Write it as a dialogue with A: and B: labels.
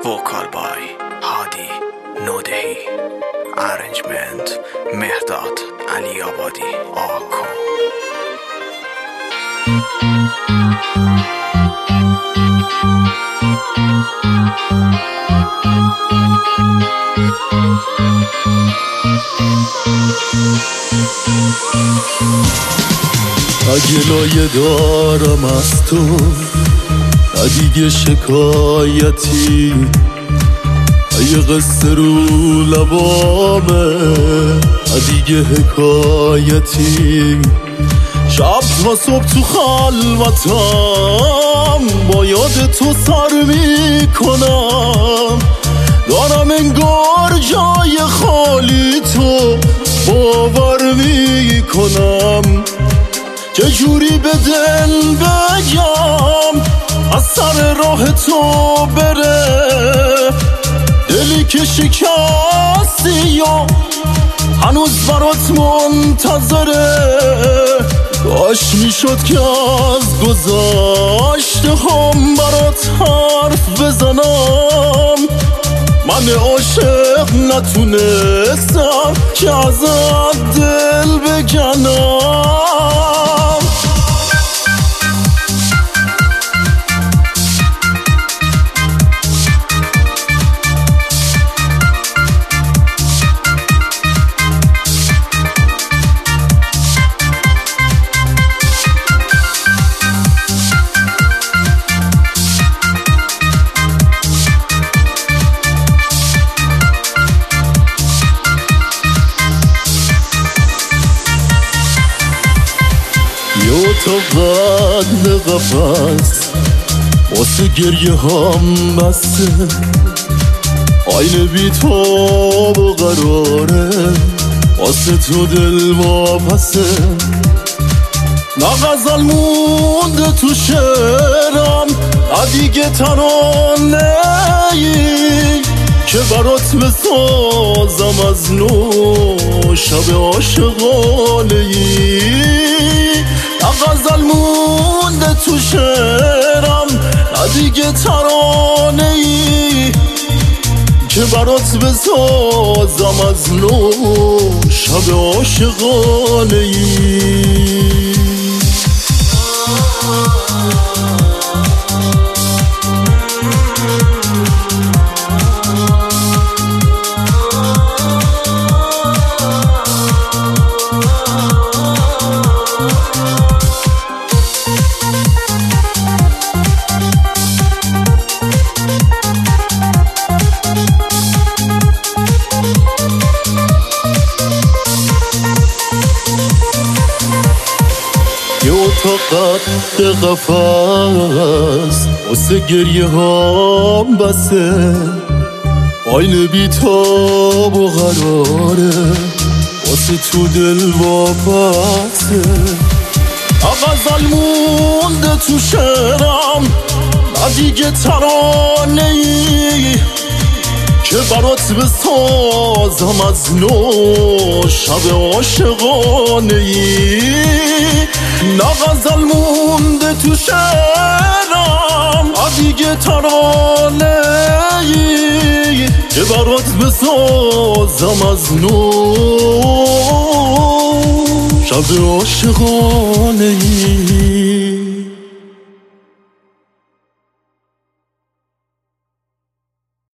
A: Vocal by Hadi Nodehi. Arrangement Mehrdad Ali Abadi Ako.
B: اگه لایه دارم از تو نه دیگه شکایتی، یه قصه رو لبامه نه دیگه حکایتی. شب تا صبح تو خلوتم با یاد تو سر میکنم، دارم انگار جای خالی تو باور میکنم. چجوری به دل بگم از سر راه تو بره، دلی که شکستی یا هنوز برات منتظره. کاش میشد که از گذشته هم برات حرف بزنم، من عاشق نتونستم که ازت دل بکنم. تا قد قفص واسه گریه هم بسته، آینه بی تاب و قراره واسه تو دل واپسه. نه غزل مونده تو شعرم نه دیگه ترانه ای که برات بسازم از نو شب عاشقانه ای. غزل مونده تو شعرم نه دیگه ترانه ای که برات بسازم از نو شب عاشقانه ای. یه اتاق قد قفص واسه گریه هم بسه، آینه بی تاب و قراره واسه تو دل واپسه. غزل مونده تو شعرم نه دیگه ترانه ای که برات بسازم از نو شب عاشقانه ای. نه غزل مونده تو شعرم نه دیگه ترانه ای که برات بسازم از نو شب عاشقانه ای.